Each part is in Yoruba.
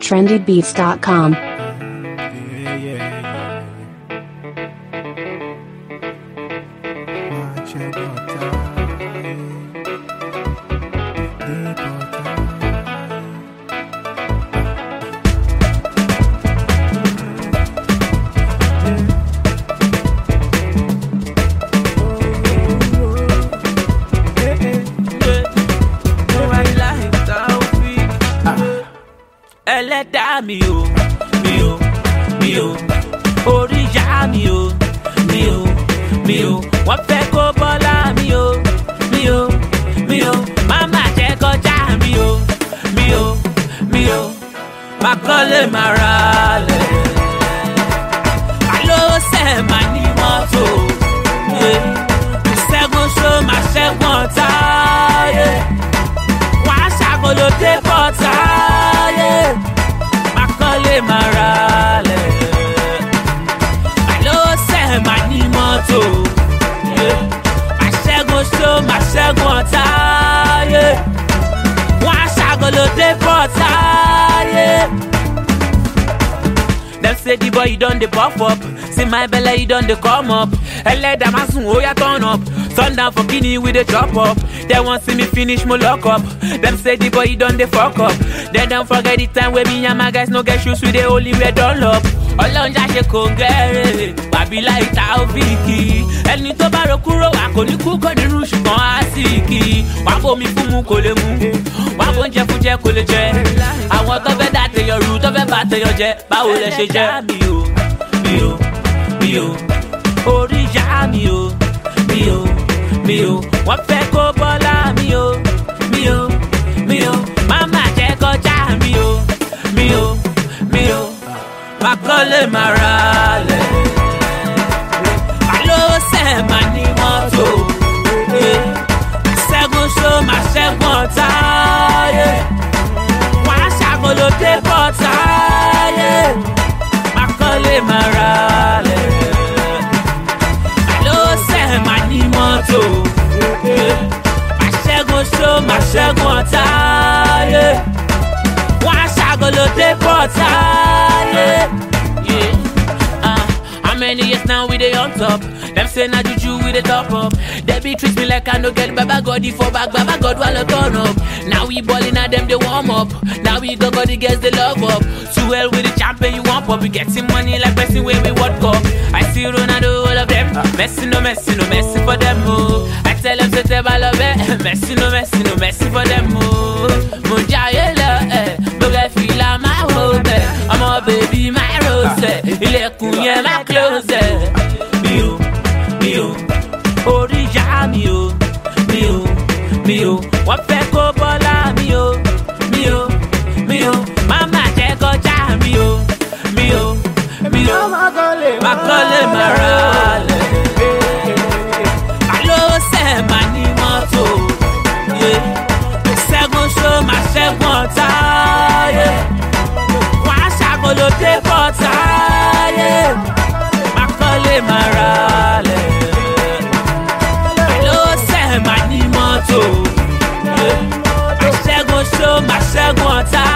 trendybeats.com. Ẹlẹ́dàá mi o, orí ìyá mi o, wọ́n fẹ́ kó bọ́lá mi o, màmá jẹ́ kọjá mi o, má kọ́lé má ra lẹ̀, àlọ́ sẹ̀ má ní mọ́tò, ìṣẹ́gun ṣó má ṣẹ́gun ọ̀tá, wọ́n á ṣàkólódé bọ́tà. Makole marale, alo se mani moto, masego so masego ota, wa shagolo de pota. Them say the boy you done the puff up, see my belly you done the come up. Eleda masun oya turn up, sundown for kini with the chop up. They want see me finish my lock up. Them say the boy you done the fuck up. They don't forget the time where me and my guys no get shoes with the only way done up. Ọlọ́njà ṣe kò gẹ́rẹ́, Bàbílà ìta òfìkì. Ẹni tó bá ro kúrò wà kò ní kú kò ní rú ṣùgbọ́n á sì kì í. Wàá bomi fún mu kò lè mu, wàá bóúnjẹ fún jẹ kò lè jẹ. Àwọn tó fẹ́ dá tèèyàn rú tó fẹ́ bá tèèyàn jẹ, báwo lẹ ṣe jẹ́? Mi ò, orí ìyá mi ò, wọ́n fẹ́ kó bọ́lá mi ò, màmá jẹ́ kọjá mi ò, Makole marale, alo se mani moto, ìṣẹ́gun ṣó má ṣẹ́gun ọ̀tá, wọ́n á ṣàkólódé bọ́tà, Makole marale, alo se mani moto, ìṣẹ́gun ṣó má ṣẹ́gun ọ̀tá, wọ́n á ṣàkólódé bọ́tà. How many years now we dey on top? Them say na juju we dey top up. They be treat me like I no get Baba God for back, Baba God while I turn up. Now we ballin' at them they warm up. Now we go the girls they love up. Too well with the champion you want pop. We getting money like Messi when we World Cup. I see Ronaldo all of them. Messi no Messi for them oh. I tell them say I love it. Messi no Messi for them oh. Munjayela Boga feel my hope. I'm a baby my rose. Ilẹ̀kùn yẹn má close. Mi ò, orí ìyá mi ò, wọ́n fẹ́ kó bọ́lá mi ò, màmá jẹ́ kọjá mi ò, Makole marale, alo se mani moto, ìṣẹ́gun ṣó má ṣẹ́gun ọ̀tá, wọ́n á ṣàkólódé bọ́tà, Makole marale, alo se mani moto, ìṣẹ́gun ṣó má ṣẹ́gun ọ̀tá,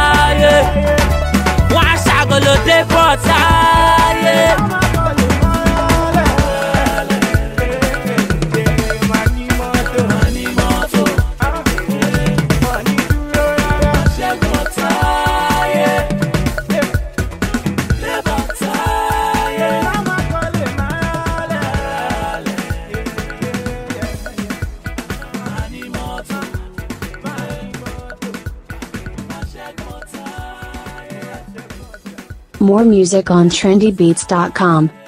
wọ́n á ṣàkólódé bọ́tà. More music on trendybeats.com.